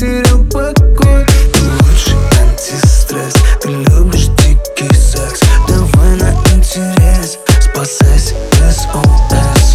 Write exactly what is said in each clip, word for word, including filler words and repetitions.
потерял покой. Ты лучший антистресс, ты любишь дикий секс. Давай на интерес, спасайся эс о эс.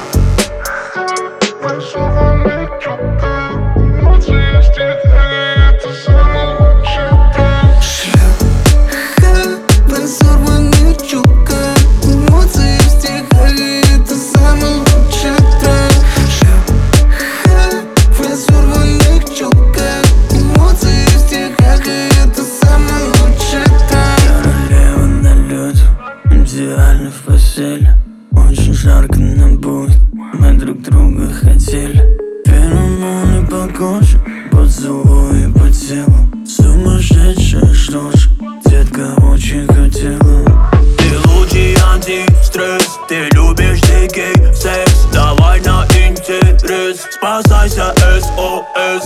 Разорванный чулка, эмоции в стихах, и это самый лучший трек. Шлюха в разорванных чулках, эмоции в стихах, и это самый лучший трек. Королева налета, идеально в постели. Очень жарко нам будет, мы друг друга хотели. Феромоны по коже, поцелуи по телу. Сумасшедшая что ж, детка очень хотела. Ты лучший антистресс, ты любишь дикий секс. Давай на интерес, спасайся эс о эс.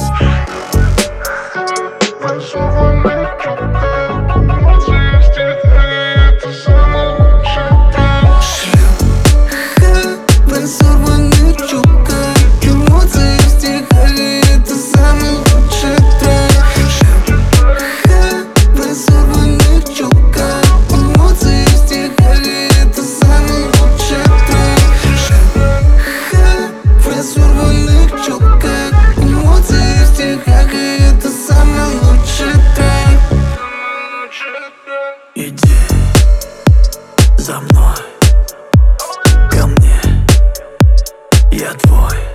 Разорванный чулка, эмоции в стихах, и это самый лучший трек. Шлюха в разорванных чулках, эмоции в стихах, и это самый лучший трек. Шлюха в разорванных чулках, эмоции в стихах, и это самый лучший трек. Иди за мной ко мне, я твой.